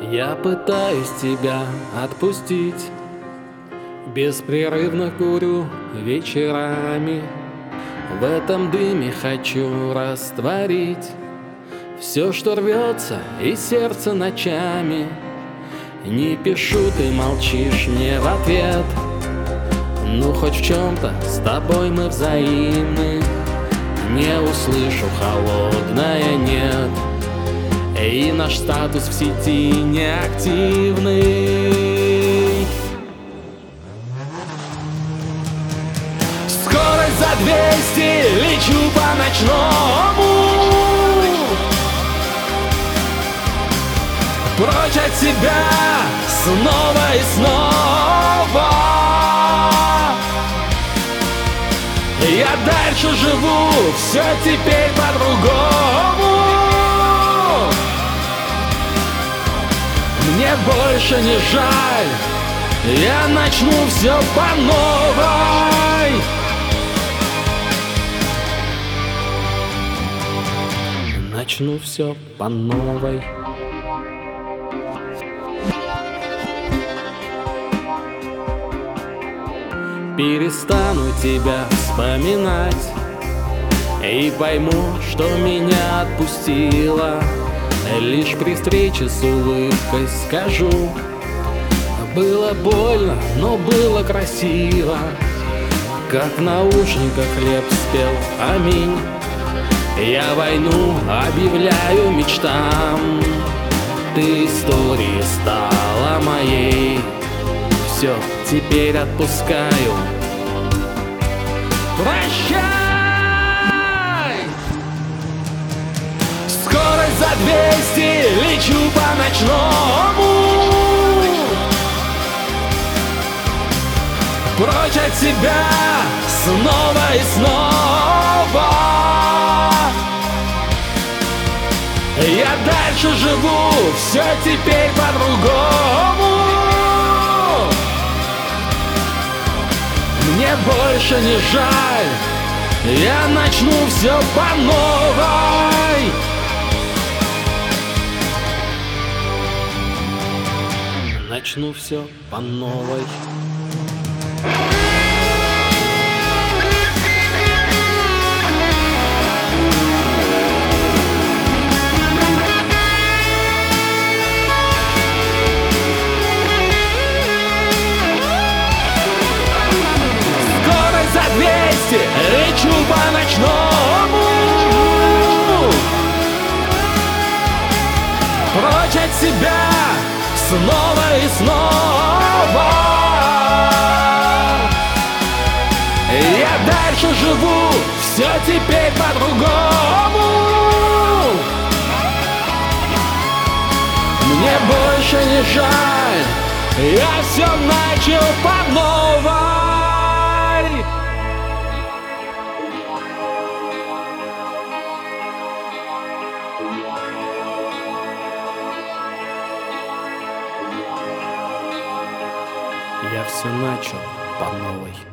Я пытаюсь тебя отпустить, беспрерывно курю вечерами. В этом дыме хочу растворить все, что рвется из сердца ночами. Не пишу, ты молчишь мне в ответ. Ну хоть в чем-то с тобой мы взаимны. Не услышу холодное «нет», и наш статус в сети неактивный. Скорость за 200, лечу по ночному, прочь от себя снова и снова. Я дальше живу, все теперь по-другому. Мне больше не жаль, я начну все по новой. Начну все по новой. Перестану тебя вспоминать и пойму, что меня отпустило. Лишь при встрече с улыбкой скажу: было больно, но было красиво. Как в наушниках хлеб спел аминь. Я войну объявляю мечтам. Ты историей стала моей. Все, теперь отпускаю. Прощай! Скорость за 200, лечу по ночному, прочь от себя снова и снова. Я дальше живу, все теперь по-другому. Мне больше не жаль, я начну все по новой. Начну все по новой. Скорость за 200, лечу по ночному, прочь от себя снова и снова. Я дальше живу, все теперь по-другому. Мне больше не жаль, я все начал по новой. Я все начал по новой.